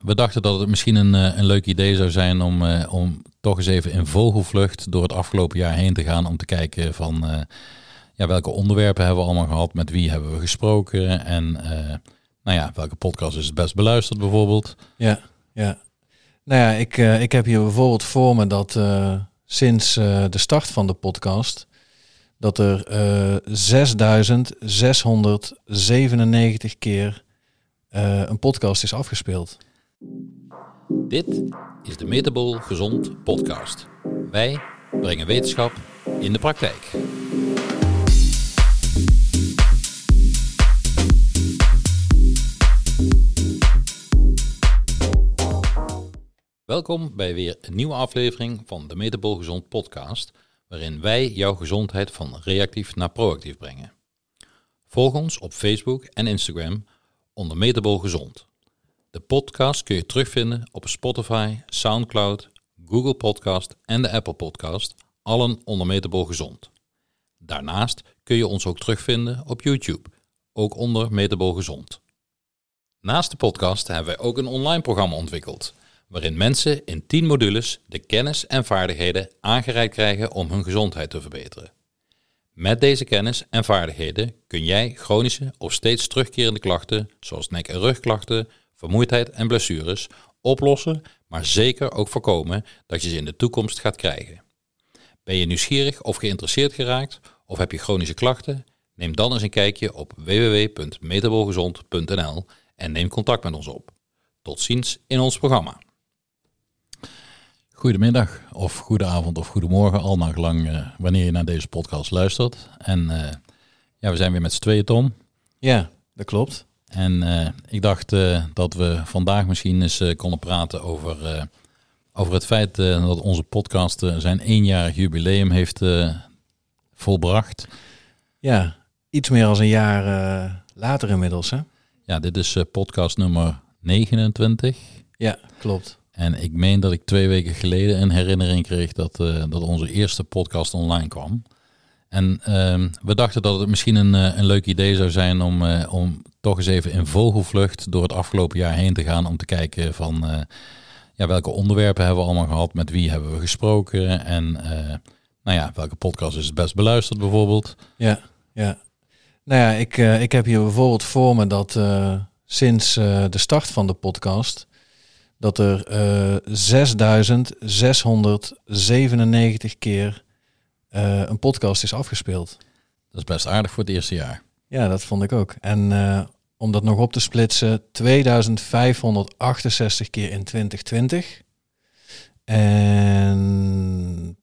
We dachten dat het misschien een leuk idee zou zijn om toch eens even in vogelvlucht door het afgelopen jaar heen te gaan. Om te kijken van welke onderwerpen hebben we allemaal gehad, met wie hebben we gesproken en welke podcast is het best beluisterd bijvoorbeeld. Ja. Nou ja, ik heb hier bijvoorbeeld voor me dat sinds de start van de podcast dat er 6.697 keer een podcast is afgespeeld. Dit is de Metabol Gezond podcast. Wij brengen wetenschap in de praktijk. Welkom bij weer een nieuwe aflevering van de Metabol Gezond podcast, waarin wij jouw gezondheid van reactief naar proactief brengen. Volg ons op Facebook en Instagram onder Metabol Gezond. De podcast kun je terugvinden op Spotify, Soundcloud, Google Podcast en de Apple Podcast, allen onder Metabol Gezond. Daarnaast kun je ons ook terugvinden op YouTube, ook onder Metabol Gezond. Naast de podcast hebben wij ook een online programma ontwikkeld, waarin mensen in 10 modules de kennis en vaardigheden aangereikt krijgen om hun gezondheid te verbeteren. Met deze kennis en vaardigheden kun jij chronische of steeds terugkerende klachten, zoals nek- en rugklachten, vermoeidheid en blessures, oplossen, maar zeker ook voorkomen dat je ze in de toekomst gaat krijgen. Ben je nieuwsgierig of geïnteresseerd geraakt of heb je chronische klachten? Neem dan eens een kijkje op www.metabolgezond.nl en neem contact met ons op. Tot ziens in ons programma. Goedemiddag of goedenavond of goedemorgen, al naar gelang wanneer je naar deze podcast luistert. En we zijn weer met z'n tweeën, Tom. Ja, dat klopt. En ik dacht dat we vandaag misschien eens konden praten over het feit dat onze podcast zijn 1-jarig jubileum heeft volbracht. Ja, iets meer dan een jaar later inmiddels, hè? Ja, dit is podcast nummer 29. Ja, klopt. En ik meen dat ik 2 weken geleden een herinnering kreeg dat onze eerste podcast online kwam. En we dachten dat het misschien een leuk idee zou zijn om toch eens even in vogelvlucht door het afgelopen jaar heen te gaan. Om te kijken van welke onderwerpen hebben we allemaal gehad, met wie hebben we gesproken. En welke podcast is het best beluisterd bijvoorbeeld. Ja. Nou ja, ik heb hier bijvoorbeeld voor me dat sinds de start van de podcast dat er 6.697 keer een podcast is afgespeeld. Dat is best aardig voor het eerste jaar. Ja, dat vond ik ook. En om dat nog op te splitsen, 2568 keer in 2020 en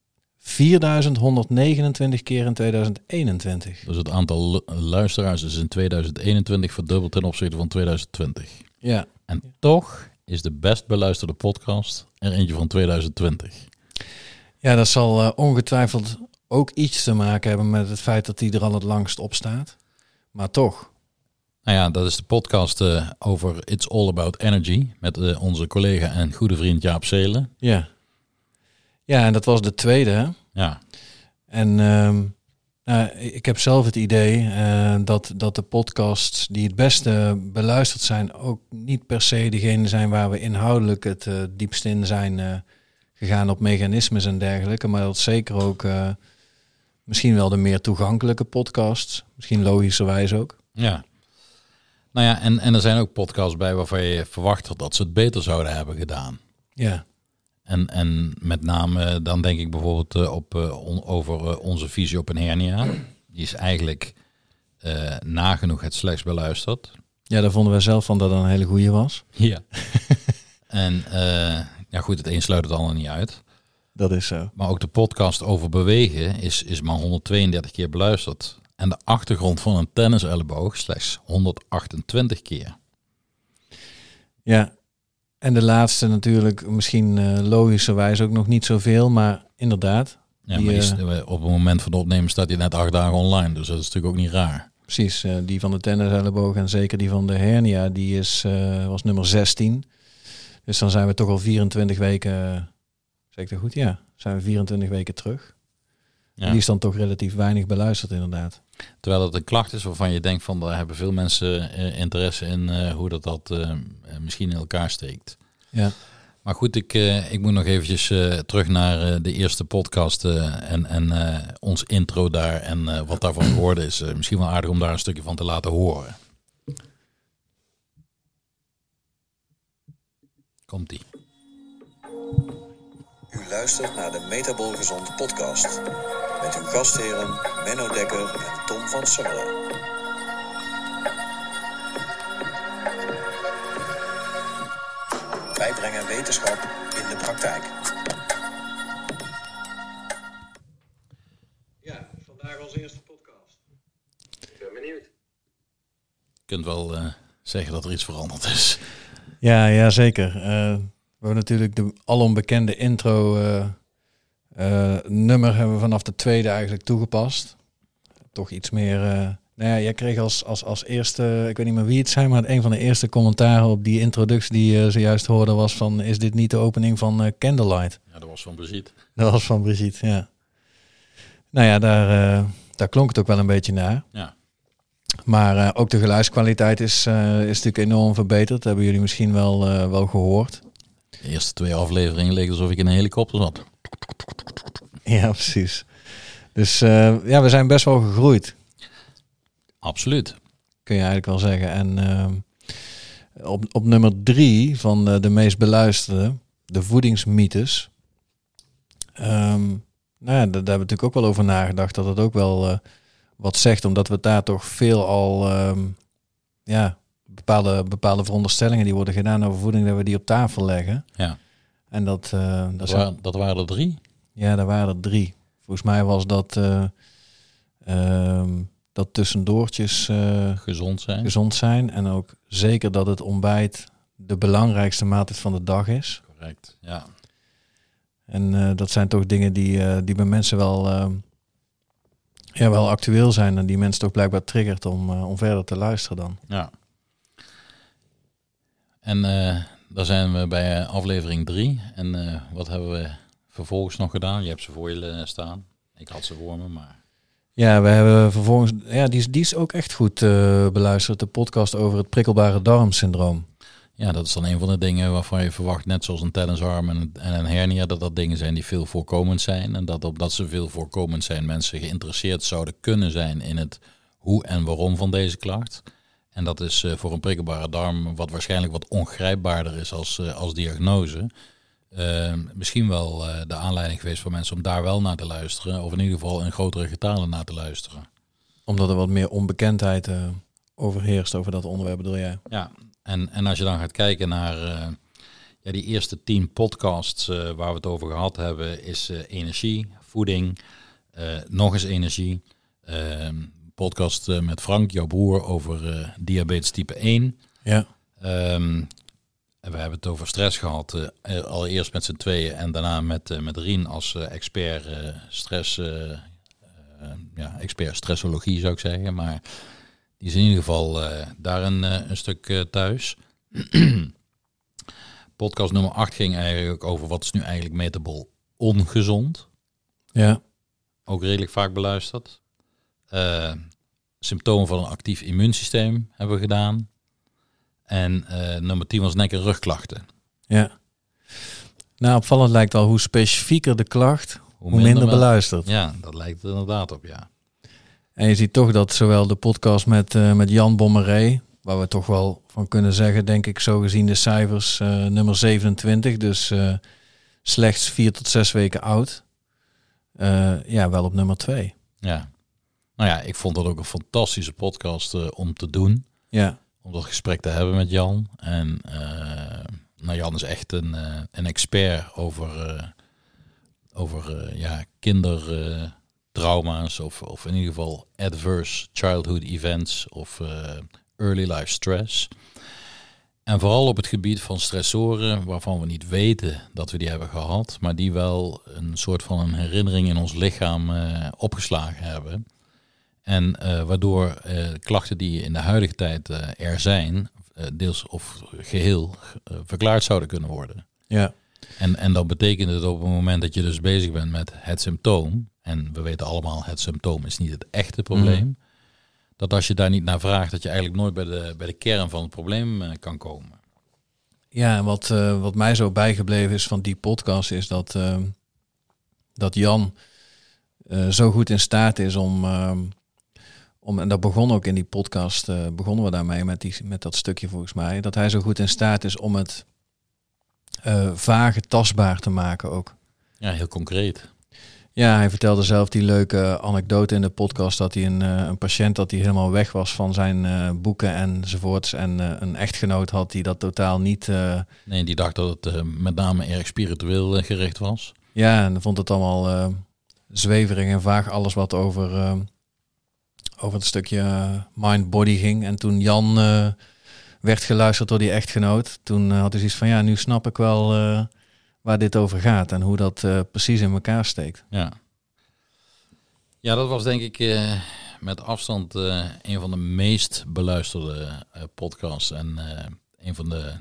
4129 keer in 2021. Dus het aantal luisteraars is in 2021 verdubbeld ten opzichte van 2020. Ja. En toch is de best beluisterde podcast er eentje van 2020. Ja, dat zal ongetwijfeld ook iets te maken hebben met het feit dat die er al het langst op staat. Maar toch. Nou ja, dat is de podcast over It's All About Energy met onze collega en goede vriend Jaap Zelen. Ja, en dat was de tweede, hè? Ja. En ik heb zelf het idee dat de podcasts die het beste beluisterd zijn ook niet per se degene zijn waar we inhoudelijk het diepst in zijn gegaan op mechanismes en dergelijke. Maar dat zeker ook misschien wel de meer toegankelijke podcasts. Misschien logischerwijs ook. Ja. Nou ja, en er zijn ook podcasts bij waarvan je verwacht had dat ze het beter zouden hebben gedaan. Ja. En met name dan denk ik bijvoorbeeld over onze visie op een hernia. Die is eigenlijk nagenoeg het slechts beluisterd. Ja, daar vonden we zelf van dat het een hele goeie was. Ja. En goed, het een sluit het ander niet uit. Dat is zo. Maar ook de podcast over bewegen is maar 132 keer beluisterd. En de achtergrond van een tenniselleboog slechts 128 keer. Ja. En de laatste natuurlijk misschien logischerwijs ook nog niet zoveel, maar inderdaad. Ja, maar op het moment van het opnemen staat hij net 8 dagen online, dus dat is natuurlijk ook niet raar. Precies, die van de tenniselleboog en zeker die van de hernia, die was nummer 16. Dus dan zijn we toch al 24 weken, zeg ik dat goed? Ja, zijn we 24 weken terug. Ja. En die is dan toch relatief weinig beluisterd inderdaad. Terwijl het een klacht is waarvan je denkt van daar hebben veel mensen interesse in hoe dat misschien in elkaar steekt. Ja. Maar goed, ik moet nog eventjes terug naar de eerste podcast en ons intro daar en wat daarvan geworden is. Misschien wel aardig om daar een stukje van te laten horen. Komt-ie. U luistert naar de Metabol Gezond podcast met uw gastheren Menno Dekker en Tom van Songeren. Wij brengen wetenschap in de praktijk. Ja, vandaag als eerste podcast. Ik ben benieuwd. Je kunt wel zeggen dat er iets veranderd is. Ja, zeker. We hebben natuurlijk de alombekende intro nummer hebben we vanaf de tweede eigenlijk toegepast. Toch iets meer... jij kreeg als eerste, ik weet niet meer wie het zijn, maar een van de eerste commentaren op die introductie die je zojuist hoorde was van, is dit niet de opening van Candlelight? Ja, dat was van Brigitte. Dat was van Brigitte, ja. Nou ja, daar klonk het ook wel een beetje naar. Ja. Maar ook de geluidskwaliteit is natuurlijk enorm verbeterd. Dat hebben jullie misschien wel gehoord. De eerste 2 afleveringen leek alsof ik in een helikopter zat. Ja, precies. Dus we zijn best wel gegroeid. Absoluut. Kun je eigenlijk wel zeggen. En op nummer 3 van de meest beluisterde, de voedingsmythes. Daar hebben we natuurlijk ook wel over nagedacht. Dat het ook wel wat zegt. Omdat we daar toch veel al bepaalde veronderstellingen die worden gedaan over voeding, dat we die op tafel leggen. Ja. En dat waren er 3? Ja, daar waren er 3. Volgens mij was dat dat tussendoortjes gezond zijn. En ook zeker dat het ontbijt de belangrijkste maaltijd van de dag is. Correct, ja. En dat zijn toch dingen die bij mensen wel actueel zijn. En die mensen toch blijkbaar triggert om verder te luisteren dan. Ja. En daar zijn we bij aflevering 3. En wat hebben we vervolgens nog gedaan? Je hebt ze voor je staan. Ik had ze voor me, maar... Ja, we hebben vervolgens... Ja, die is ook echt goed beluisterd. De podcast over het prikkelbare darmsyndroom. Ja, dat is dan een van de dingen waarvan je verwacht, net zoals een tennisarm en een hernia, dat dingen zijn die veel voorkomend zijn. En dat omdat ze veel voorkomend zijn, mensen geïnteresseerd zouden kunnen zijn in het hoe en waarom van deze klacht. En dat is voor een prikkelbare darm wat waarschijnlijk wat ongrijpbaarder is als diagnose. Misschien wel de aanleiding geweest voor mensen om daar wel naar te luisteren. Of in ieder geval in grotere getalen naar te luisteren. Omdat er wat meer onbekendheid overheerst over dat onderwerp, bedoel jij? Ja, en als je dan gaat kijken naar die eerste 10 podcasts waar we het over gehad hebben, is energie, voeding, nog eens energie. Podcast met Frank, jouw broer, over diabetes type 1. Ja. En we hebben het over stress gehad, allereerst met z'n tweeën en daarna met Rien als expert stress, expert stressologie zou ik zeggen. Maar die is in ieder geval daar een stuk thuis. Podcast nummer 8 ging eigenlijk over wat is nu eigenlijk metabol ongezond. Ja. Ook redelijk vaak beluisterd. Symptomen van een actief immuunsysteem hebben we gedaan. En nummer 10 was nek- en rugklachten. Ja. Nou, opvallend lijkt al hoe specifieker de klacht, hoe minder beluisterd. Ja, dat lijkt er inderdaad op, ja. En je ziet toch dat zowel de podcast met Jan Bommeré, waar we toch wel van kunnen zeggen, denk ik, zo gezien de cijfers, nummer 27, dus slechts 4 tot 6 weken oud, wel op nummer 2. Ja. Nou ja, ik vond dat ook een fantastische podcast om te doen. Ja. Om dat gesprek te hebben met Jan. En Jan is echt een expert over kindertrauma's of in ieder geval adverse childhood events of early life stress. En vooral op het gebied van stressoren waarvan we niet weten dat we die hebben gehad, maar die wel een soort van een herinnering in ons lichaam opgeslagen hebben. En waardoor klachten die in de huidige tijd er zijn, deels of geheel verklaard zouden kunnen worden. Ja. En dat betekent het op het moment dat je dus bezig bent met het symptoom, en we weten allemaal het symptoom is niet het echte probleem, dat als je daar niet naar vraagt, dat je eigenlijk nooit bij de kern van het probleem kan komen. Ja, wat mij zo bijgebleven is van die podcast is dat Jan zo goed in staat is om, en dat begon ook in die podcast, begonnen we daarmee met dat stukje volgens mij, dat hij zo goed in staat is om het vage tastbaar te maken ook. Ja, heel concreet. Ja, hij vertelde zelf die leuke anekdote in de podcast dat hij een patiënt dat hij helemaal weg was van zijn boeken enzovoorts en een echtgenoot had die dat totaal niet... Nee, die dacht dat het met name erg spiritueel gericht was. Ja, en vond het allemaal zweverig en vaag, alles wat over het stukje mind-body ging. En toen Jan werd geluisterd door die echtgenoot, toen had hij zoiets van, ja, nu snap ik wel waar dit over gaat en hoe dat precies in elkaar steekt. Ja, ja, dat was denk ik met afstand een van de meest beluisterde podcasts. En een van de,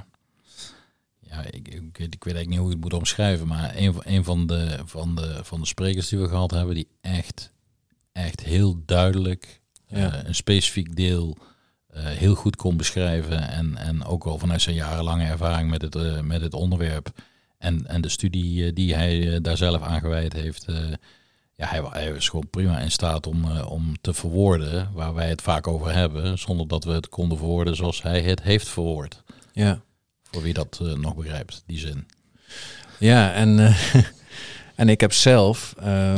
ik weet eigenlijk niet hoe ik het moet omschrijven, maar een van de sprekers die we gehad hebben, die echt heel duidelijk een specifiek deel heel goed kon beschrijven. En ook al vanuit zijn jarenlange ervaring met het onderwerp en de studie die hij daar zelf aan gewijd heeft. Hij was gewoon prima in staat om te verwoorden waar wij het vaak over hebben, zonder dat we het konden verwoorden zoals hij het heeft verwoord. Ja. Voor wie dat nog begrijpt, die zin. Ja, en ik heb zelf,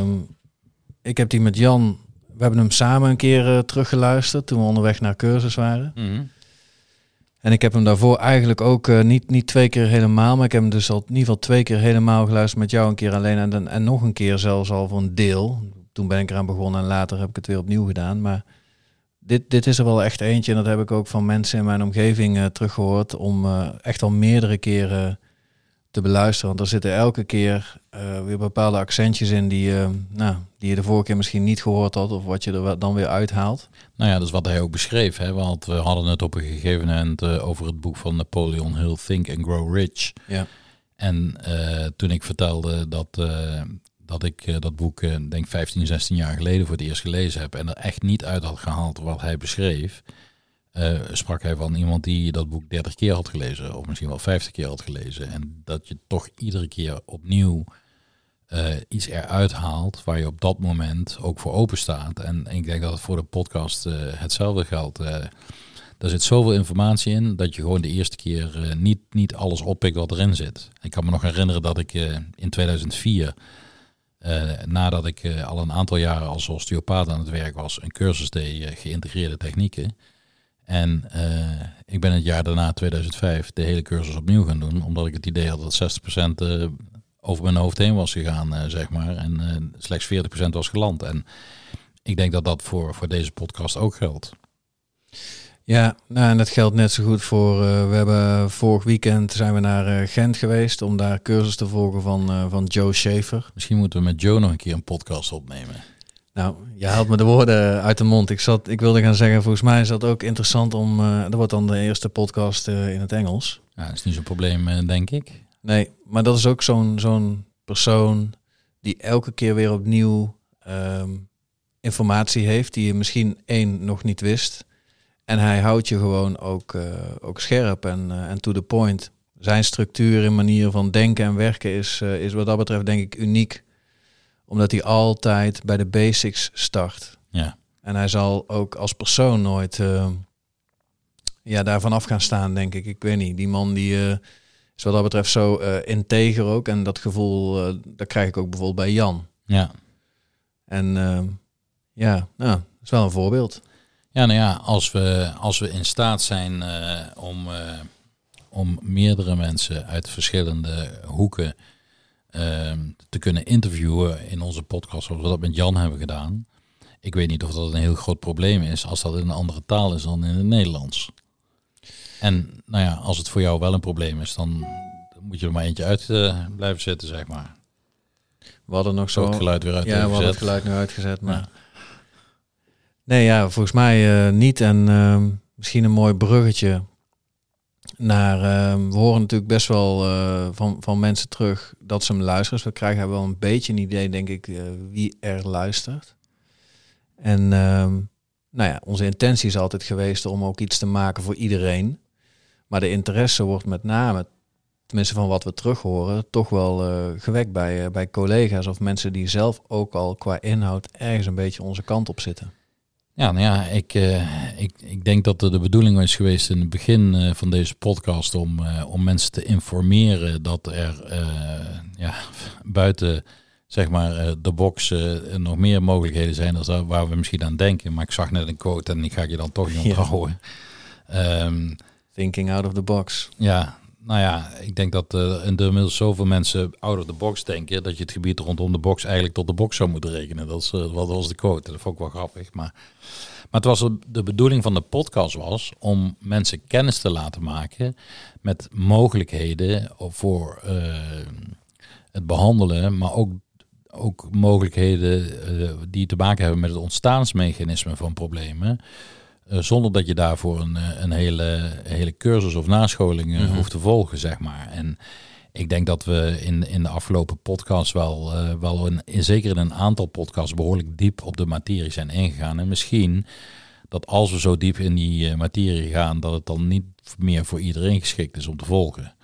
ik heb die met Jan, we hebben hem samen een keer teruggeluisterd toen we onderweg naar cursus waren. Mm-hmm. En ik heb hem daarvoor eigenlijk ook niet 2 keer helemaal, maar ik heb hem dus al in ieder geval 2 keer helemaal geluisterd met jou een keer alleen en nog een keer zelfs al voor een deel. Toen ben ik eraan begonnen en later heb ik het weer opnieuw gedaan. Maar dit is er wel echt eentje en dat heb ik ook van mensen in mijn omgeving teruggehoord om echt al meerdere keren te beluisteren. Want er zitten elke keer weer bepaalde accentjes in die je de vorige keer misschien niet gehoord had of wat je er dan weer uithaalt. Nou ja, dat is wat hij ook beschreef. Hè? Want we hadden het op een gegeven moment over het boek van Napoleon Hill, Think and Grow Rich. Ja. En toen ik vertelde dat ik dat boek, denk 15, 16 jaar geleden voor het eerst gelezen heb en er echt niet uit had gehaald wat hij beschreef, sprak hij van iemand die dat boek 30 keer had gelezen of misschien wel 50 keer had gelezen. En dat je toch iedere keer opnieuw iets eruit haalt waar je op dat moment ook voor open staat. En ik denk dat het voor de podcast hetzelfde geldt. Er zit zoveel informatie in dat je gewoon de eerste keer niet alles oppikt wat erin zit. Ik kan me nog herinneren dat ik in 2004, nadat ik al een aantal jaren als osteopaat aan het werk was, een cursus deed geïntegreerde technieken. En ik ben het jaar daarna, 2005, de hele cursus opnieuw gaan doen, omdat ik het idee had dat 60% over mijn hoofd heen was gegaan, zeg maar. En slechts 40% was geland. En ik denk dat dat voor deze podcast ook geldt. Ja, nou, en dat geldt net zo goed voor... we hebben vorig weekend zijn we naar Gent geweest om daar cursus te volgen van Joe Schaefer. Misschien moeten we met Joe nog een keer een podcast opnemen. Nou, je haalt me de woorden uit de mond. Ik wilde gaan zeggen, volgens mij is dat ook interessant om... dat wordt dan de eerste podcast in het Engels. Ja, dat is niet zo'n probleem, denk ik. Nee, maar dat is ook zo'n persoon die elke keer weer opnieuw informatie heeft die je misschien nog niet wist. En hij houdt je gewoon ook scherp en to the point. Zijn structuur en manier van denken en werken is wat dat betreft denk ik uniek. Omdat hij altijd bij de basics start. Ja. En hij zal ook als persoon nooit daarvan af gaan staan, denk ik. Ik weet niet, die man die is wat dat betreft zo integer ook. En dat gevoel, dat krijg ik ook bijvoorbeeld bij Jan. Ja. En dat is wel een voorbeeld. Ja, nou ja, als we in staat zijn om meerdere mensen uit verschillende hoeken te kunnen interviewen in onze podcast, zoals we dat met Jan hebben gedaan. Ik weet niet of dat een heel groot probleem is als dat in een andere taal is dan in het Nederlands. En nou ja, als het voor jou wel een probleem is, dan moet je er maar eentje uit blijven zitten, zeg maar. We hadden nog zo het geluid weer uit. Ja, we hadden het geluid nu uitgezet, maar... Ja. Nee, ja, volgens mij niet. En misschien een mooi bruggetje naar... we horen natuurlijk best wel van mensen terug dat ze hem luisteren. Dus we krijgen wel een beetje een idee, denk ik, wie er luistert. En onze intentie is altijd geweest om ook iets te maken voor iedereen. Maar de interesse wordt met name, tenminste van wat we terug horen, toch wel gewekt bij collega's of mensen die zelf ook al qua inhoud ergens een beetje onze kant op zitten. Ja, nou ja, ik denk dat de bedoeling is geweest in het begin van deze podcast om mensen te informeren dat er buiten zeg maar de box nog meer mogelijkheden zijn dan waar we misschien aan denken. Maar ik zag net een quote en die ga ik je dan toch niet onthouden. Thinking out of the box. Ja, nou ja, ik denk dat inmiddels zoveel mensen out of the box denken dat je het gebied rondom de box eigenlijk tot de box zou moeten rekenen. Dat was de quote. Dat vond ik wel grappig. Maar het was de bedoeling van de podcast was om mensen kennis te laten maken met mogelijkheden voor het behandelen, maar ook mogelijkheden die te maken hebben met het ontstaansmechanisme van problemen. Zonder dat je daarvoor een hele cursus of nascholing hoeft te volgen, zeg maar. En ik denk dat we in de afgelopen podcast wel zeker in een aantal podcasts behoorlijk diep op de materie zijn ingegaan. En misschien dat als we zo diep in die materie gaan, dat het dan niet meer voor iedereen geschikt is om te volgen.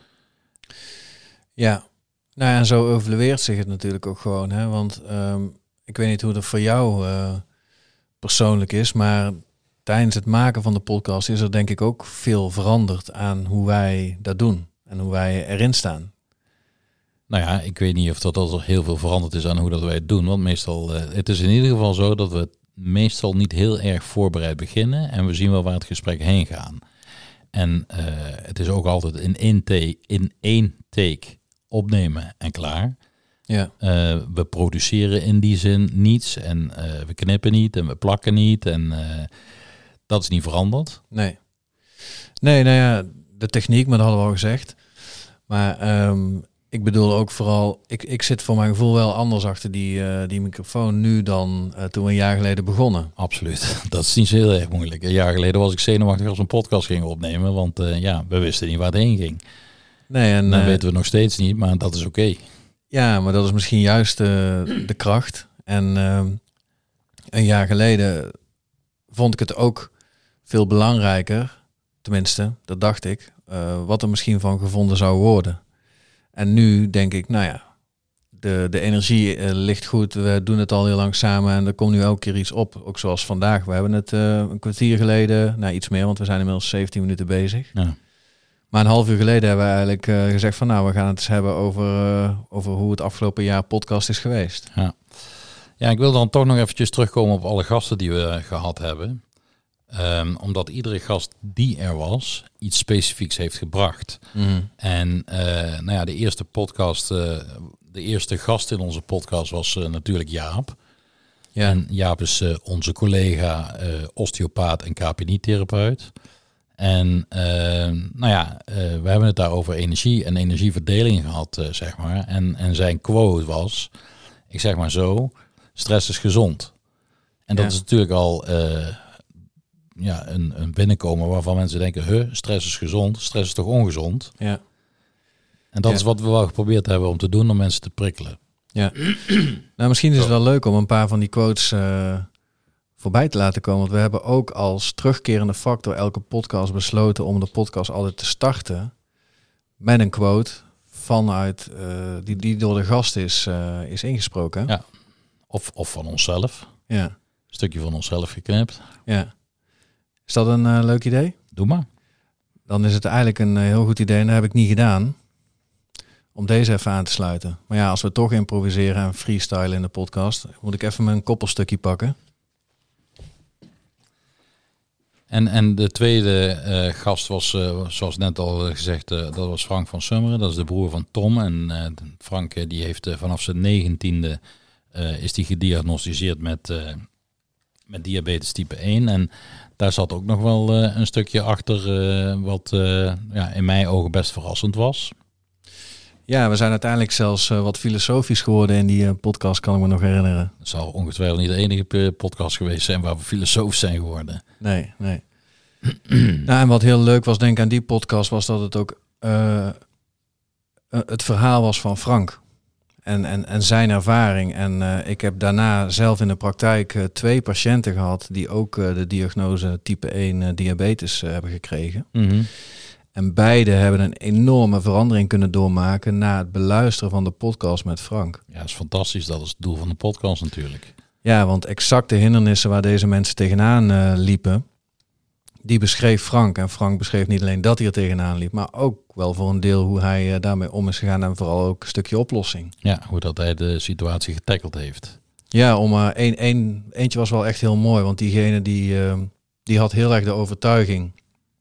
Ja, nou ja, en zo evalueert zich het natuurlijk ook gewoon. Hè? Want ik weet niet hoe dat voor jou persoonlijk is, maar tijdens het maken van de podcast is er denk ik ook veel veranderd aan hoe wij dat doen en hoe wij erin staan. Nou ja, ik weet niet of dat er heel veel veranderd is aan hoe dat wij het doen. Want meestal, het is in ieder geval zo dat we meestal niet heel erg voorbereid beginnen. En we zien wel waar het gesprek heen gaat. En het is ook altijd in één take opnemen en klaar. Ja. We produceren in die zin niets. En we knippen niet en we plakken niet. En dat is niet veranderd. Nee, nou ja, de techniek, maar dat hadden we al gezegd. Maar ik bedoel ook vooral, ik zit voor mijn gevoel wel anders achter die microfoon nu dan toen we een jaar geleden begonnen. Absoluut. Dat is niet zo heel erg moeilijk. Een jaar geleden was ik zenuwachtig als we een podcast gingen opnemen, want we wisten niet waar het heen ging. Nee, en dat weten we nog steeds niet, maar dat is oké. Ja, maar dat is misschien juist de kracht. En een jaar geleden vond ik het ook veel belangrijker, tenminste, dat dacht ik, wat er misschien van gevonden zou worden. En nu denk ik, nou ja, de energie ligt goed, we doen het al heel lang samen en er komt nu elke keer iets op. Ook zoals vandaag, we hebben het een kwartier geleden, nou iets meer, want we zijn inmiddels 17 minuten bezig. Ja. Maar een half uur geleden hebben we eigenlijk gezegd van nou, we gaan het eens hebben over hoe het afgelopen jaar podcast is geweest. Ja, ik wil dan toch nog eventjes terugkomen op alle gasten die we gehad hebben. Omdat iedere gast die er was, iets specifieks heeft gebracht. En de eerste podcast, de eerste gast in onze podcast was natuurlijk Jaap. Ja. En Jaap is onze collega osteopaat en KPNI-therapeut. En we hebben het daar over energie en energieverdeling gehad, zeg maar. En zijn quote was, ik zeg maar zo, stress is gezond. En dat is natuurlijk al een binnenkomen waarvan mensen denken, stress is gezond, stress is toch ongezond? Ja. En dat is wat we wel geprobeerd hebben om te doen, om mensen te prikkelen. Ja. Nou, misschien is het wel leuk om een paar van die quotes voorbij te laten komen. Want we hebben ook als terugkerende factor elke podcast besloten om de podcast altijd te starten met een quote vanuit die door de gast is ingesproken. Ja. Of van onszelf. Ja. Een stukje van onszelf geknipt. Ja. Is dat een leuk idee? Doe maar. Dan is het eigenlijk een heel goed idee en dat heb ik niet gedaan. Om deze even aan te sluiten. Maar ja, als we toch improviseren en freestylen in de podcast, moet ik even mijn koppelstukje pakken. En de tweede gast was, zoals net al gezegd, dat was Frank van Summeren. Dat is de broer van Tom. En Frank die heeft vanaf zijn 19e is die gediagnosticeerd met diabetes type 1. En daar zat ook nog wel een stukje achter wat in mijn ogen best verrassend was. Ja, we zijn uiteindelijk zelfs wat filosofisch geworden in die podcast, kan ik me nog herinneren. Het zal ongetwijfeld niet de enige podcast geweest zijn waar we filosofisch zijn geworden. Nee. Nou, en wat heel leuk was, denk ik, aan die podcast, was dat het ook het verhaal was van Frank. En zijn ervaring. En ik heb daarna zelf in de praktijk 2 patiënten gehad die ook de diagnose type 1 diabetes hebben gekregen. Mm-hmm. En beide hebben een enorme verandering kunnen doormaken na het beluisteren van de podcast met Frank. Ja, dat is fantastisch. Dat is het doel van de podcast natuurlijk. Ja, want exact de hindernissen waar deze mensen tegenaan liepen, die beschreef Frank. En Frank beschreef niet alleen dat hij er tegenaan liep, maar ook wel voor een deel hoe hij daarmee om is gegaan en vooral ook een stukje oplossing. Ja, hoe dat hij de situatie getackeld heeft. Ja, eentje was wel echt heel mooi, want diegene die had heel erg de overtuiging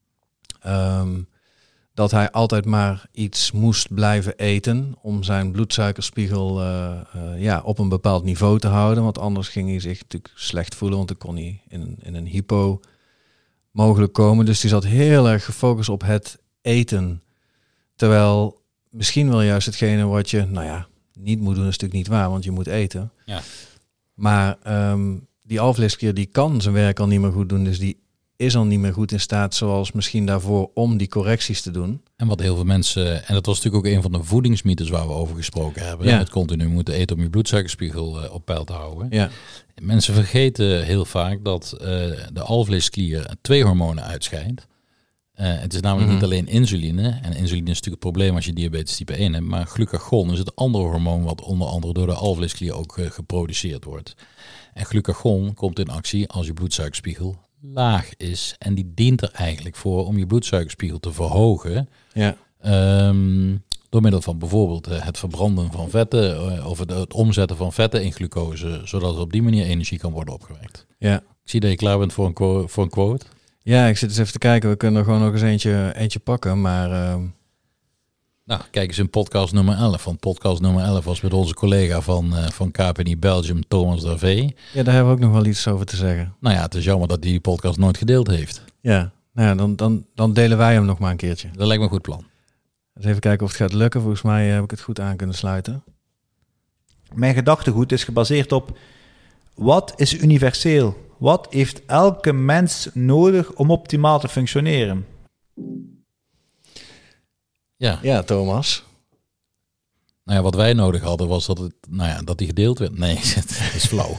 dat hij altijd maar iets moest blijven eten om zijn bloedsuikerspiegel op een bepaald niveau te houden. Want anders ging hij zich natuurlijk slecht voelen, want dan kon hij in een hypo mogelijk komen. Dus die zat heel erg gefocust op het eten. Terwijl misschien wel juist hetgene wat je niet moet doen, is natuurlijk niet waar, want je moet eten. Ja. Maar die alvleesklier die kan zijn werk al niet meer goed doen, dus die is al niet meer goed in staat zoals misschien daarvoor om die correcties te doen. En wat heel veel mensen, en dat was natuurlijk ook een van de voedingsmythes waar we over gesproken hebben. Ja. Het continu moeten eten om je bloedsuikerspiegel op peil te houden. Ja. Mensen vergeten heel vaak dat de alvleesklier 2 hormonen uitscheidt. Het is namelijk niet alleen insuline. En insuline is natuurlijk het probleem als je diabetes type 1 hebt. Maar glucagon is het andere hormoon wat onder andere door de alvleesklier ook geproduceerd wordt. En glucagon komt in actie als je bloedsuikerspiegel laag is. En die dient er eigenlijk voor om je bloedsuikerspiegel te verhogen. Ja. Door middel van bijvoorbeeld het verbranden van vetten of het omzetten van vetten in glucose, zodat er op die manier energie kan worden opgewekt. Ja. Ik zie dat je klaar bent voor een quote. Ja, ik zit eens even te kijken. We kunnen er gewoon nog eens eentje pakken, maar Nou, kijk eens in podcast nummer 11. Want podcast nummer 11 was met onze collega van KPNI Belgium, Thomas Darvé. ja, daar hebben we ook nog wel iets over te zeggen. Nou ja, het is jammer dat hij die podcast nooit gedeeld heeft. Ja, nou ja, dan delen wij hem nog maar een keertje. Dat lijkt me een goed plan. Dus even kijken of het gaat lukken. Volgens mij heb ik het goed aan kunnen sluiten. Mijn gedachtegoed is gebaseerd op: wat is universeel? Wat heeft elke mens nodig om optimaal te functioneren? Ja. Ja, Thomas. Nou ja, wat wij nodig hadden was dat die gedeeld werd. Nee, het is flauw.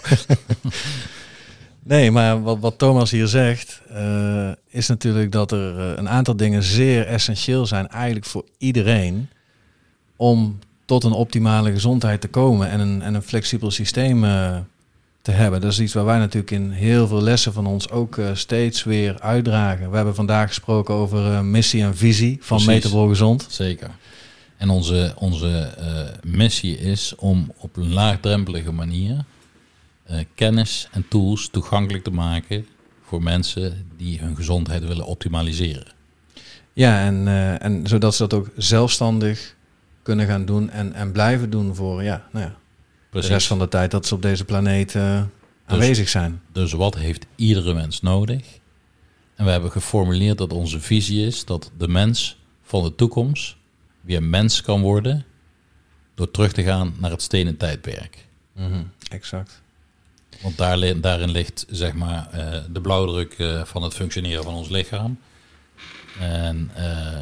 Nee, maar wat Thomas hier zegt, is natuurlijk dat er een aantal dingen zeer essentieel zijn eigenlijk voor iedereen om tot een optimale gezondheid te komen en een flexibel systeem te hebben. Dat is iets waar wij natuurlijk in heel veel lessen van ons ook steeds weer uitdragen. We hebben vandaag gesproken over missie en visie van Precies. Metabol Gezond. Zeker. En onze missie is om op een laagdrempelige manier kennis en tools toegankelijk te maken voor mensen die hun gezondheid willen optimaliseren. Ja, en zodat ze dat ook zelfstandig kunnen gaan doen en blijven doen voor de rest van de tijd dat ze op deze planeet aanwezig zijn. Dus wat heeft iedere mens nodig? En we hebben geformuleerd dat onze visie is dat de mens van de toekomst weer mens kan worden door terug te gaan naar het stenen tijdperk. Exact. Want daarin ligt zeg maar de blauwdruk van het functioneren van ons lichaam. En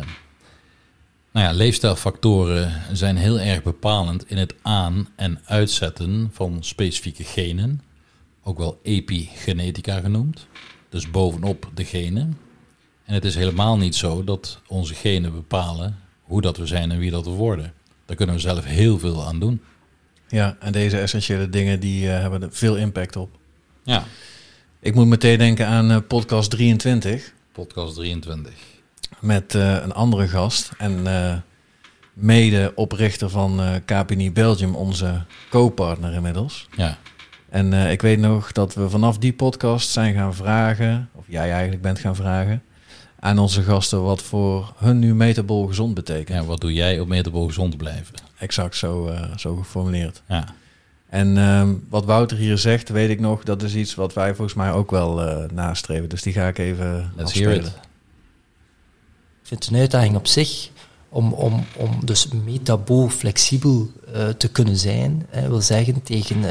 leefstijlfactoren zijn heel erg bepalend in het aan- en uitzetten van specifieke genen. Ook wel epigenetica genoemd. Dus bovenop de genen. En het is helemaal niet zo dat onze genen bepalen hoe dat we zijn en wie dat we worden. Daar kunnen we zelf heel veel aan doen. Ja, en deze essentiële dingen die hebben er veel impact op. Ja. Ik moet meteen denken aan podcast 23. Podcast 23. Met een andere gast en mede-oprichter van KPNI Belgium, onze co-partner inmiddels. Ja. En ik weet nog dat we vanaf die podcast zijn gaan vragen, of jij eigenlijk bent gaan vragen, aan onze gasten wat voor hun nu Metabol Gezond betekent. Ja, wat doe jij om Metabol gezond te blijven? Exact zo geformuleerd. Ja. En wat Wouter hier zegt, weet ik nog, dat is iets wat wij volgens mij ook wel nastreven. Dus die ga ik even Let's hear afspelen. it. Ik vind het een uitdaging op zich om dus metabool flexibel te kunnen zijn. Wil zeggen tegen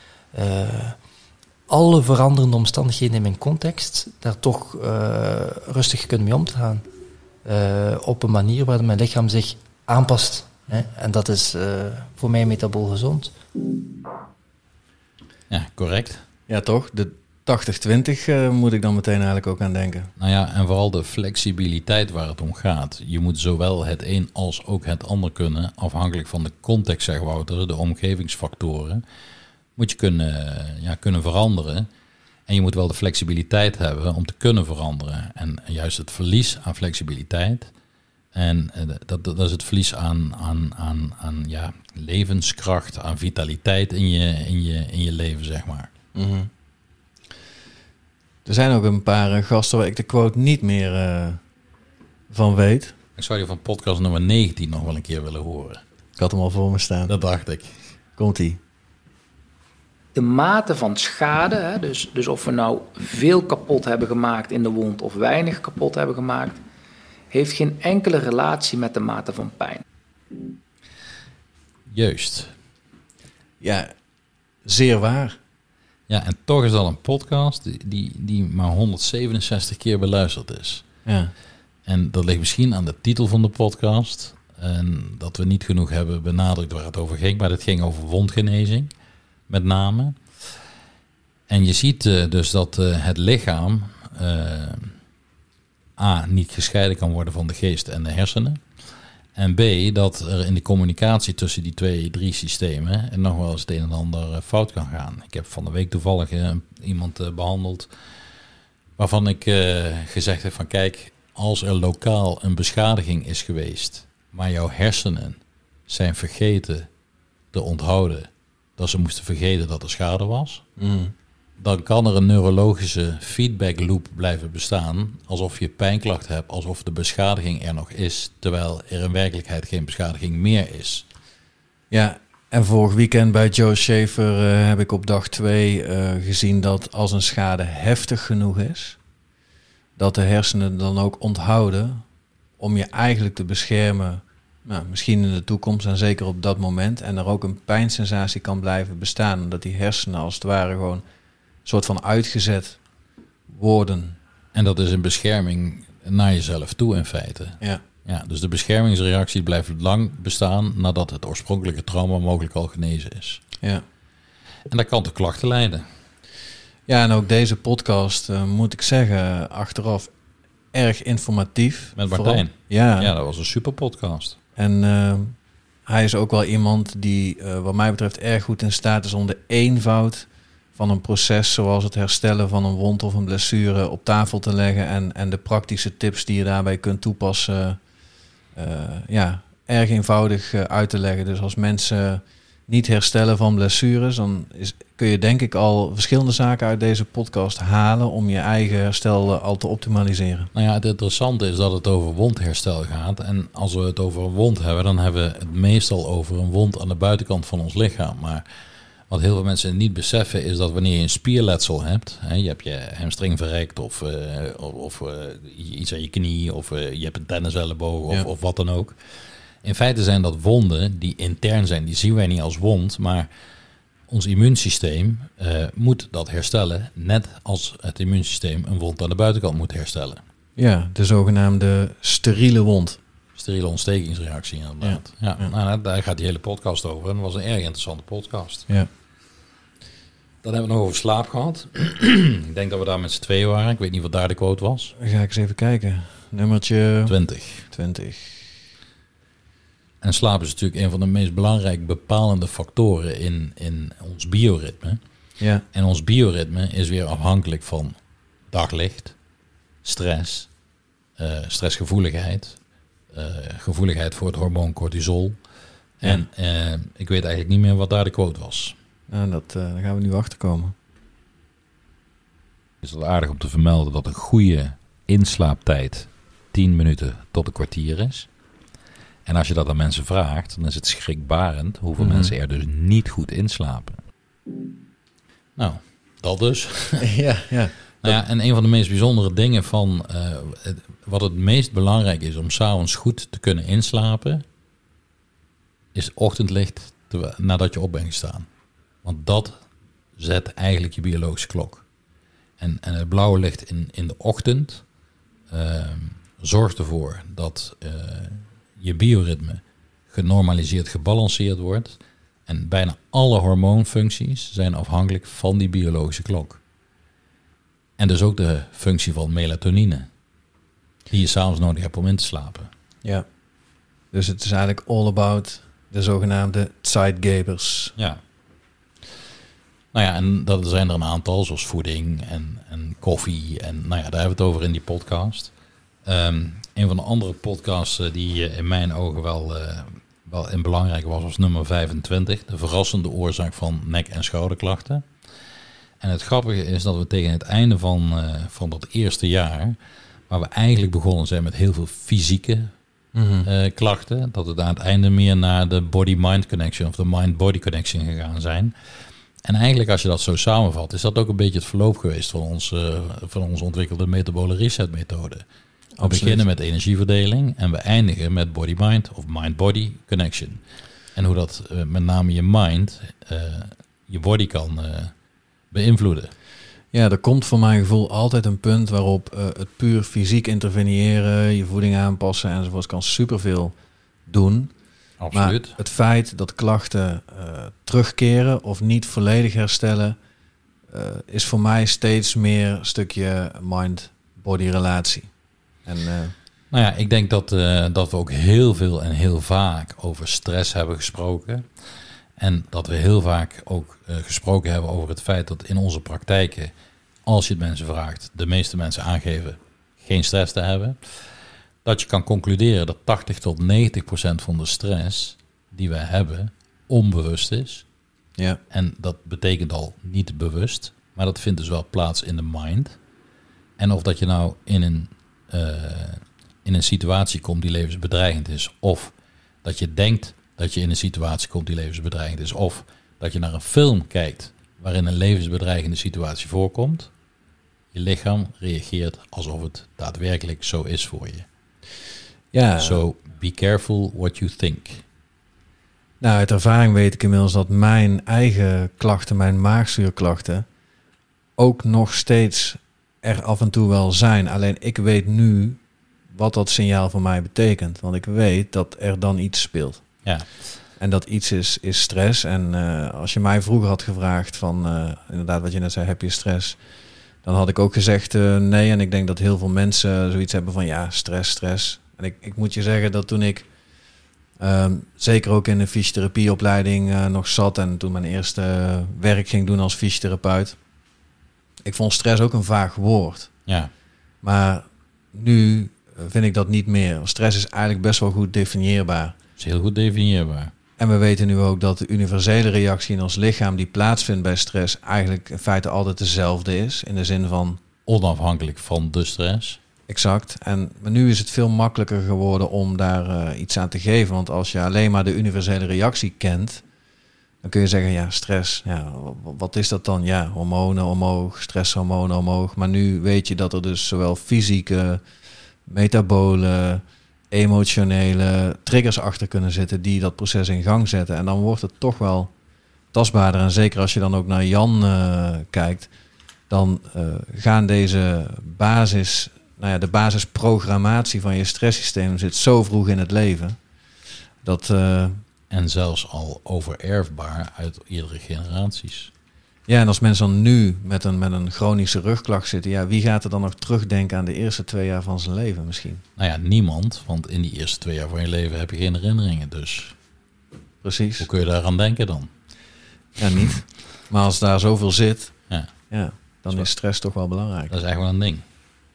alle veranderende omstandigheden in mijn context, daar toch rustig kunnen mee om te gaan. Op een manier waar mijn lichaam zich aanpast. En dat is voor mij metabool gezond. Ja, correct. Ja, toch? 80-20 moet ik dan meteen eigenlijk ook aan denken. Nou ja, en vooral de flexibiliteit waar het om gaat. Je moet zowel het een als ook het ander kunnen, afhankelijk van de context, zeg Wouter, de omgevingsfactoren, moet je kunnen veranderen. En je moet wel de flexibiliteit hebben om te kunnen veranderen. En juist het verlies aan flexibiliteit, en dat is het verlies aan levenskracht, aan vitaliteit in je leven, zeg maar. Mm-hmm. Er zijn ook een paar gasten waar ik de quote niet meer van weet. Ik zou je van podcast nummer 19 nog wel een keer willen horen. Ik had hem al voor me staan. Dat dacht ik. Komt-ie. De mate van schade, hè, dus of we nou veel kapot hebben gemaakt in de wond of weinig kapot hebben gemaakt, heeft geen enkele relatie met de mate van pijn. Juist. Ja, zeer waar. Ja, en toch is dat een podcast die maar 167 keer beluisterd is. Ja. En dat ligt misschien aan de titel van de podcast. En dat we niet genoeg hebben benadrukt waar het over ging. Maar het ging over wondgenezing, met name. En je ziet dus dat het lichaam A, niet gescheiden kan worden van de geest en de hersenen. En B, dat er in de communicatie tussen die 2-3 systemen en nog wel eens het een en ander fout kan gaan. Ik heb van de week toevallig iemand behandeld waarvan ik gezegd heb van kijk, als er lokaal een beschadiging is geweest, maar jouw hersenen zijn vergeten te onthouden dat ze moesten vergeten dat er schade was, dan kan er een neurologische feedback loop blijven bestaan, alsof je pijnklacht hebt, alsof de beschadiging er nog is, terwijl er in werkelijkheid geen beschadiging meer is. Ja, en vorig weekend bij Joe Schaefer heb ik op dag 2 gezien dat als een schade heftig genoeg is, dat de hersenen dan ook onthouden om je eigenlijk te beschermen, nou, misschien in de toekomst en zeker op dat moment, en er ook een pijnsensatie kan blijven bestaan, omdat die hersenen als het ware gewoon een soort van uitgezet worden. En dat is een bescherming naar jezelf toe in feite. Ja. Ja, dus de beschermingsreactie blijft lang bestaan nadat het oorspronkelijke trauma mogelijk al genezen is. Ja. En dat kan tot klachten leiden. Ja, en ook deze podcast, moet ik zeggen, achteraf erg informatief. Met Martijn. Ja. Ja, dat was een super podcast. En hij is ook wel iemand die wat mij betreft erg goed in staat is om de eenvoud van een proces zoals het herstellen van een wond of een blessure op tafel te leggen en de praktische tips die je daarbij kunt toepassen, erg eenvoudig uit te leggen. Dus als mensen niet herstellen van blessures, dan kun je denk ik al verschillende zaken uit deze podcast halen om je eigen herstel al te optimaliseren. Nou ja, het interessante is dat het over wondherstel gaat. En als we het over een wond hebben, dan hebben we het meestal over een wond aan de buitenkant van ons lichaam. Maar wat heel veel mensen niet beseffen is dat wanneer je een spierletsel hebt, hè, je hebt je hamstring verrekt of iets aan je knie of je hebt een tenniselleboog of wat dan ook. In feite zijn dat wonden die intern zijn, die zien wij niet als wond, maar ons immuunsysteem moet dat herstellen, net als het immuunsysteem een wond aan de buitenkant moet herstellen. Ja, de zogenaamde steriele wond. Steriele ontstekingsreactie inderdaad. Ja. Nou, daar gaat die hele podcast over en dat was een erg interessante podcast. Ja. Dan hebben we nog over slaap gehad. Ik denk dat we daar met z'n tweeën waren. Ik weet niet wat daar de quote was. Dan ga ik eens even kijken. Nummertje 20. En slaap is natuurlijk een van de meest belangrijke bepalende factoren in ons bioritme. Ja. En ons bioritme is weer afhankelijk van daglicht, stress, stressgevoeligheid, gevoeligheid voor het hormoon cortisol. Ja. En ik weet eigenlijk niet meer wat daar de quote was. Nou, daar gaan we nu achterkomen. Is het aardig om te vermelden dat een goede inslaaptijd 10 minuten tot een kwartier is. En als je dat aan mensen vraagt, dan is het schrikbarend hoeveel mensen er dus niet goed inslapen. Nou, dat dus. Ja. Nou ja, en een van de meest bijzondere dingen van wat het meest belangrijk is om 's avonds goed te kunnen inslapen, is ochtendlicht nadat je op bent gestaan. Want dat zet eigenlijk je biologische klok. En het blauwe licht in de ochtend zorgt ervoor dat je bioritme genormaliseerd, gebalanceerd wordt. En bijna alle hormoonfuncties zijn afhankelijk van die biologische klok. En dus ook de functie van melatonine. Die je s'avonds nodig hebt om in te slapen. Ja. Dus het is eigenlijk all about de zogenaamde Zeitgebers. Ja. Nou ja, en dat zijn er een aantal, zoals voeding en koffie. En nou ja, daar hebben we het over in die podcast. Een van de andere podcasts die in mijn ogen wel in belangrijk was nummer 25. De verrassende oorzaak van nek- en schouderklachten. En het grappige is dat we tegen het einde van dat eerste jaar, waar we eigenlijk begonnen zijn met heel veel fysieke klachten, dat we aan het einde meer naar de body-mind connection of de mind-body connection gegaan zijn. En eigenlijk als je dat zo samenvat, is dat ook een beetje het verloop geweest van onze ontwikkelde metabole reset methode. We beginnen met energieverdeling en we eindigen met body-mind of mind-body connection. En hoe dat met name je mind je body kan beïnvloeden. Ja, er komt voor mijn gevoel altijd een punt waarop het puur fysiek interveneren, je voeding aanpassen enzovoort kan superveel doen. Absoluut. Maar het feit dat klachten terugkeren of niet volledig herstellen, is voor mij steeds meer een stukje mind-body relatie. En, nou ja, ik denk dat we ook heel veel en heel vaak over stress hebben gesproken. En dat we heel vaak ook gesproken hebben over het feit dat in onze praktijken, als je het mensen vraagt, de meeste mensen aangeven geen stress te hebben. Dat je kan concluderen dat 80 tot 90% van de stress die we hebben onbewust is. ja. En dat betekent al niet bewust, maar dat vindt dus wel plaats in de mind. En of dat je nou in een situatie komt die levensbedreigend is, of dat je denkt dat je in een situatie komt die levensbedreigend is, of dat je naar een film kijkt waarin een levensbedreigende situatie voorkomt, je lichaam reageert alsof het daadwerkelijk zo is voor je. Ja. So be careful what you think. Nou, uit ervaring weet ik inmiddels dat mijn eigen klachten, mijn maagzuurklachten, ook nog steeds er af en toe wel zijn. Alleen ik weet nu wat dat signaal voor mij betekent. Want ik weet dat er dan iets speelt. Ja. En dat iets is stress. En als je mij vroeger had gevraagd van, inderdaad wat je net zei, heb je stress? Dan had ik ook gezegd nee. En ik denk dat heel veel mensen zoiets hebben van ja, stress. En ik moet je zeggen dat toen ik zeker ook in de fysiotherapieopleiding nog zat en toen mijn eerste werk ging doen als fysiotherapeut, ik vond stress ook een vaag woord. Ja. Maar nu vind ik dat niet meer. Stress is eigenlijk best wel goed definieerbaar. Dat is heel goed definieerbaar. En we weten nu ook dat de universele reactie in ons lichaam die plaatsvindt bij stress eigenlijk in feite altijd dezelfde is. In de zin van Onafhankelijk van de stress. exact. Maar nu is het veel makkelijker geworden om daar iets aan te geven. Want als je alleen maar de universele reactie kent, dan kun je zeggen, ja, stress. Ja, wat is dat dan? Ja, hormonen omhoog, stresshormonen omhoog. Maar nu weet je dat er dus zowel fysieke, metabole, emotionele triggers achter kunnen zitten die dat proces in gang zetten. En dan wordt het toch wel tastbaarder. En zeker als je dan ook naar Jan kijkt, dan gaan deze de basisprogrammatie van je stresssysteem zit zo vroeg in het leven. Dat, En zelfs al overerfbaar uit eerdere generaties. ja, en als mensen dan nu met een chronische rugklacht zitten, ja, wie gaat er dan nog terugdenken aan de eerste 2 jaar van zijn leven misschien? Nou ja, niemand, want in die eerste 2 jaar van je leven heb je geen herinneringen. Dus Precies. hoe kun je daaraan denken dan? Ja, niet. Maar als daar zoveel zit, Ja, dan is stress toch wel belangrijk. dat is echt wel een ding.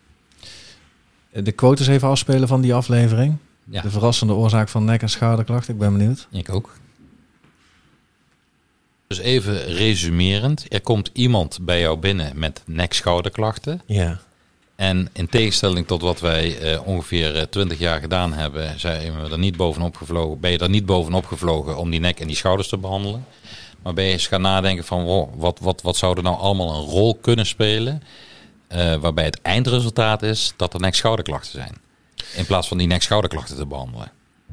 De quotes even afspelen van die aflevering. Ja, De verrassende oorzaak van nek- en schouderklachten. Ik ben benieuwd. ik ook. Dus even resumerend. Er komt iemand bij jou binnen met nek-schouderklachten. Ja. En in tegenstelling tot wat wij ongeveer 20 jaar gedaan hebben, zijn we er niet bovenop gevlogen. Ben je er niet bovenop gevlogen om die nek en die schouders te behandelen. Maar ben je eens gaan nadenken van wow, wat zou er nou allemaal een rol kunnen spelen. Waarbij het eindresultaat is dat er nek-schouderklachten zijn. In plaats van die nek-schouderklachten te behandelen.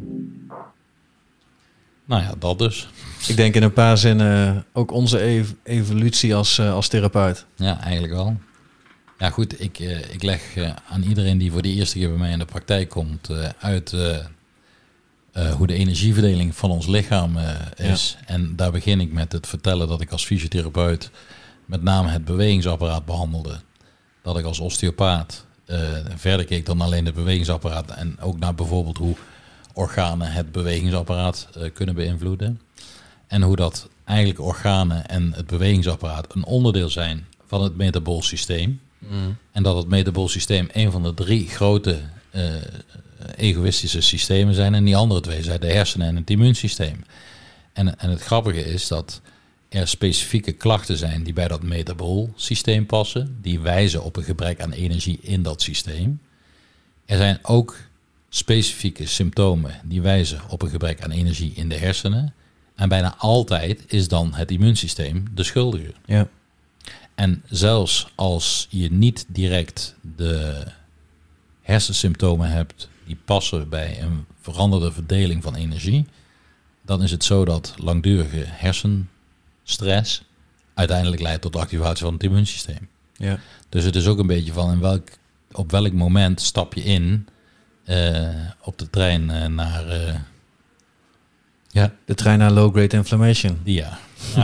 Nou ja, dat dus. Ik denk in een paar zinnen ook onze evolutie als therapeut. Ja, eigenlijk wel. Ja goed, ik leg aan iedereen die voor de eerste keer bij mij in de praktijk komt uit hoe de energieverdeling van ons lichaam is. Ja. En daar begin ik met het vertellen dat ik als fysiotherapeut met name het bewegingsapparaat behandelde. dat ik als osteopaat verder keek dan alleen het bewegingsapparaat en ook naar bijvoorbeeld hoe organen het bewegingsapparaat kunnen beïnvloeden. En hoe dat eigenlijk organen en het bewegingsapparaat een onderdeel zijn van het metabool systeem. En dat het metabool systeem een van de 3 grote egoïstische systemen zijn. En die andere 2 zijn de hersenen en het immuunsysteem. En het grappige is dat er specifieke klachten zijn die bij dat metabool systeem passen. Die wijzen op een gebrek aan energie in dat systeem. Er zijn ook specifieke symptomen die wijzen op een gebrek aan energie in de hersenen. En bijna altijd is dan het immuunsysteem de schuldige. Ja. En zelfs als je niet direct de hersensymptomen hebt die passen bij een veranderde verdeling van energie, dan is het zo dat langdurige hersenstress uiteindelijk leidt tot de activatie van het immuunsysteem. Ja. Dus het is ook een beetje van op welk moment stap je in op de trein naar De trein naar low-grade inflammation. Ja.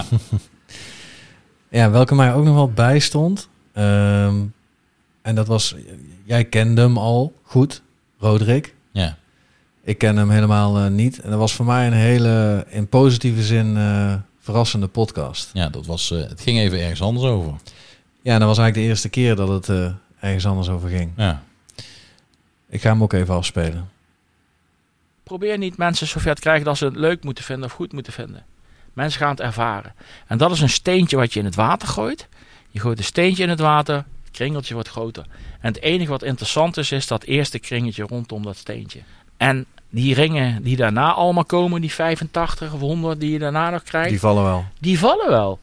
Ja, welke mij ook nog wel bijstond. En dat was, jij kende hem al goed, Roderick. Ja. Ik ken hem helemaal niet. En dat was voor mij een hele, in positieve zin, verrassende podcast. Ja, dat was, het ging even ergens anders over. Ja, en dat was eigenlijk de eerste keer dat het ergens anders over ging. Ja. Ik ga hem ook even afspelen. Probeer niet mensen zover te krijgen dat ze het leuk moeten vinden of goed moeten vinden. Mensen gaan het ervaren. En dat is een steentje wat je in het water gooit. Je gooit een steentje in het water, het kringeltje wordt groter. En het enige wat interessant is dat eerste kringeltje rondom dat steentje. En die ringen die daarna allemaal komen, die 85 of 100 die je daarna nog krijgt. Die vallen wel. Die vallen wel.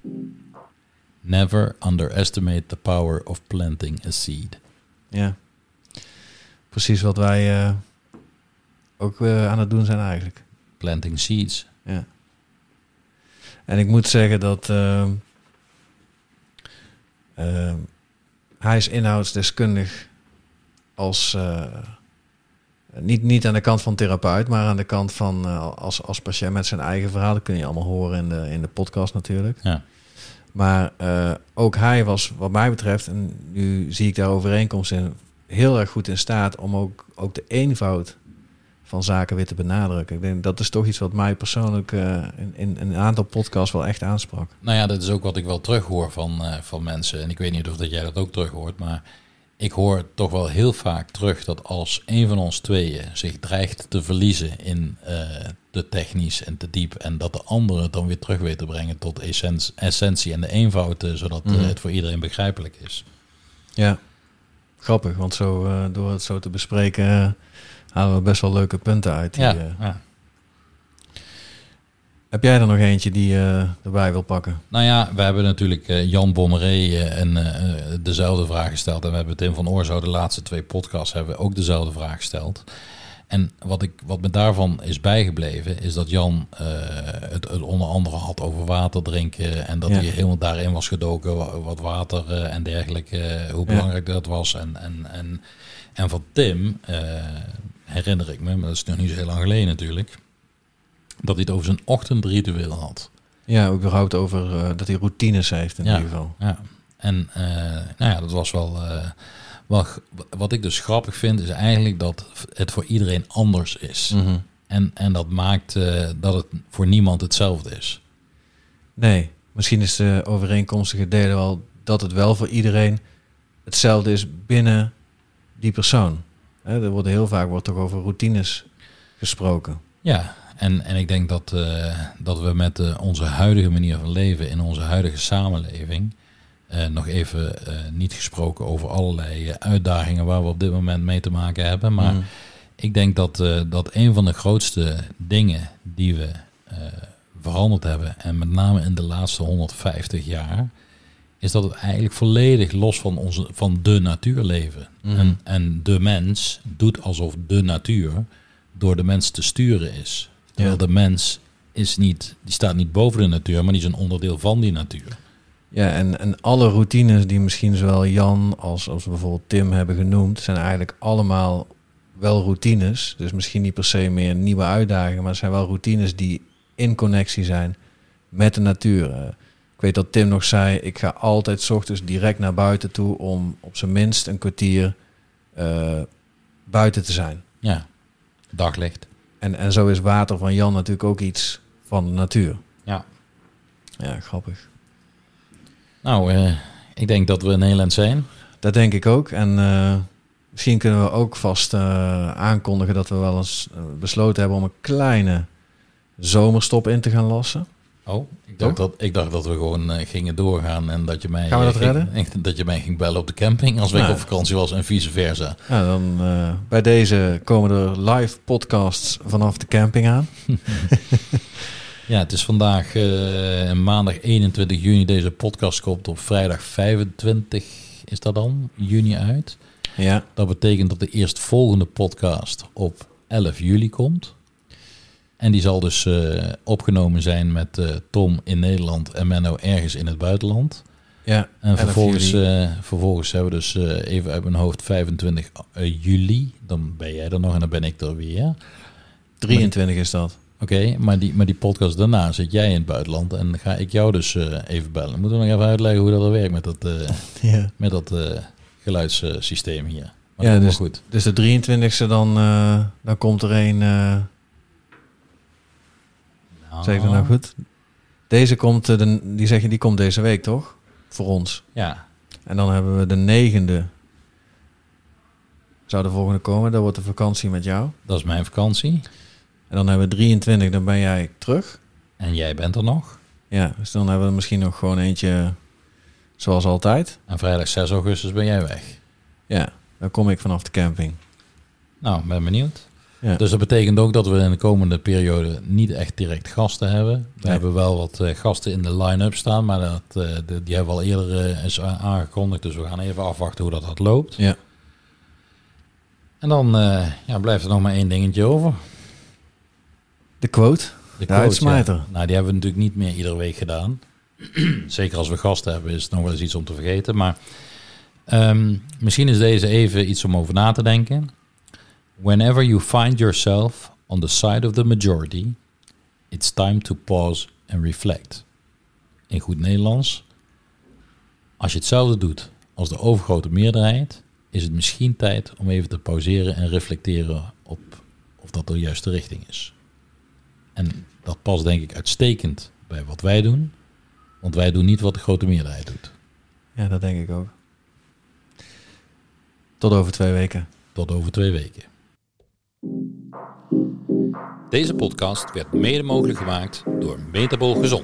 Never underestimate the power of planting a seed. Ja. Precies wat wij ook aan het doen zijn eigenlijk. Planting seeds. Ja. En ik moet zeggen dat hij is inhoudsdeskundig als niet aan de kant van therapeut, maar aan de kant van als patiënt met zijn eigen verhaal. Dat kun je allemaal horen in de podcast natuurlijk. Ja. Maar ook hij was wat mij betreft, en nu zie ik daar overeenkomst in, heel erg goed in staat om ook de eenvoud van zaken weer te benadrukken. Ik denk dat is toch iets wat mij persoonlijk in een aantal podcasts wel echt aansprak. Nou ja, dat is ook wat ik wel terughoor van mensen. En ik weet niet of dat jij dat ook terughoort, maar ik hoor toch wel heel vaak terug dat als een van ons tweeën zich dreigt te verliezen in te technisch en te diep, en dat de andere het dan weer terug weet te brengen tot essentie en de eenvoud, zodat het voor iedereen begrijpelijk is. Ja, grappig, want zo door het zo te bespreken halen we best wel leuke punten uit. Ja. Heb jij er nog eentje die je erbij wil pakken? Nou ja, we hebben natuurlijk Jan Bommeré dezelfde vraag gesteld. En we hebben Tim van Oorzo, de laatste 2 podcasts, hebben we ook dezelfde vraag gesteld. En wat me daarvan is bijgebleven, is dat Jan het onder andere had over water drinken. En dat hij helemaal daarin was gedoken, wat water en dergelijke, hoe belangrijk dat was. En van Tim herinner ik me, maar dat is nog niet zo heel lang geleden natuurlijk, dat hij het over zijn ochtendritueel had. Ja, ook überhaupt over dat hij routines heeft in ieder geval. Ja, en dat was wel wat ik dus grappig vind, is eigenlijk dat het voor iedereen anders is. Mm-hmm. En dat maakt dat het voor niemand hetzelfde is. Nee, misschien is de overeenkomstige delen wel dat het wel voor iedereen hetzelfde is binnen die persoon. Er wordt heel vaak toch over routines gesproken. Ja, en ik denk dat we met onze huidige manier van leven in onze huidige samenleving nog even niet gesproken over allerlei uitdagingen waar we op dit moment mee te maken hebben. Maar ik denk dat een van de grootste dingen die we veranderd hebben, en met name in de laatste 150 jaar, is dat het eigenlijk volledig los van de natuur leven. En de mens doet alsof de natuur door de mens te sturen is. Terwijl de mens die staat niet boven de natuur, maar die is een onderdeel van die natuur. Ja, en alle routines die misschien zowel Jan als bijvoorbeeld Tim hebben genoemd, zijn eigenlijk allemaal wel routines. Dus misschien niet per se meer nieuwe uitdagingen, maar het zijn wel routines die in connectie zijn met de natuur. Ik weet dat Tim nog zei, ik ga altijd 's ochtends direct naar buiten toe om op zijn minst een kwartier buiten te zijn. Ja, daglicht. En zo is water van Jan natuurlijk ook iets van de natuur. Ja. Ja, grappig. Nou, ik denk dat we een heel eind zijn. Dat denk ik ook. En misschien kunnen we ook vast aankondigen dat we wel eens besloten hebben om een kleine zomerstop in te gaan lassen. Oh, ik dacht dat we gewoon gingen doorgaan en dat je mij... Gaan we dat redden? Dat je mij ging bellen op de camping als ik op vakantie was en vice versa. Ja, dan bij deze komen er live podcasts vanaf de camping aan. Ja, het is vandaag maandag 21 juni. Deze podcast komt op vrijdag 25, is dat dan, juni uit. Ja. Dat betekent dat de eerstvolgende podcast op 11 juli komt. En die zal dus opgenomen zijn met Tom in Nederland en Menno ergens in het buitenland. Ja, en vervolgens hebben we dus even uit mijn hoofd 25 juli. Dan ben jij er nog en dan ben ik er weer. 23 is dat. Oké, maar die podcast daarna zit jij in het buitenland en ga ik jou dus even bellen. Moeten we nog even uitleggen hoe dat er werkt met dat geluidssysteem hier. Maar ja, dus, goed. Dus de 23e dan komt er een... Zeg ik dat nou goed? Deze komt, die komt deze week, toch? Voor ons. Ja. En dan hebben we de 9e. Zou de volgende komen. Dat wordt de vakantie met jou. Dat is mijn vakantie. En dan hebben we 23, dan ben jij terug. En jij bent er nog. Ja, dus dan hebben we misschien nog gewoon eentje zoals altijd. En vrijdag 6 augustus ben jij weg. Ja, dan kom ik vanaf de camping. Nou, ben benieuwd. Ja. Dus dat betekent ook dat we in de komende periode niet echt direct gasten hebben. We hebben wel wat gasten in de line-up staan, maar die hebben we al eerder eens aangekondigd. Dus we gaan even afwachten hoe dat loopt. Ja. En dan blijft er nog maar 1 dingetje over. De quote. De uitsmijter. Ja. Nou, die hebben we natuurlijk niet meer iedere week gedaan. Zeker als we gasten hebben is het nog wel eens iets om te vergeten. Maar misschien is deze even iets om over na te denken. Whenever you find yourself on the side of the majority, it's time to pause and reflect. In goed Nederlands, als je hetzelfde doet als de overgrote meerderheid, is het misschien tijd om even te pauzeren en reflecteren op of dat de juiste richting is. En dat past denk ik uitstekend bij wat wij doen, want wij doen niet wat de grote meerderheid doet. Ja, dat denk ik ook. Tot over 2 weken. Tot over 2 weken. Deze podcast werd mede mogelijk gemaakt door Metabol Gezond.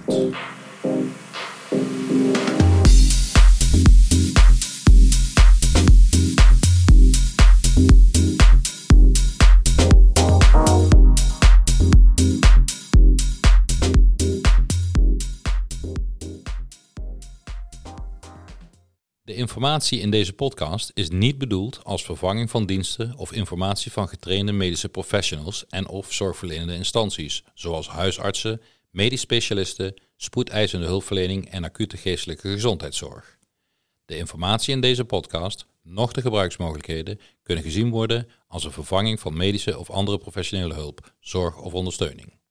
De informatie in deze podcast is niet bedoeld als vervanging van diensten of informatie van getrainde medische professionals en of zorgverlenende instanties, zoals huisartsen, medisch specialisten, spoedeisende hulpverlening en acute geestelijke gezondheidszorg. De informatie in deze podcast, noch de gebruiksmogelijkheden, kunnen gezien worden als een vervanging van medische of andere professionele hulp, zorg of ondersteuning.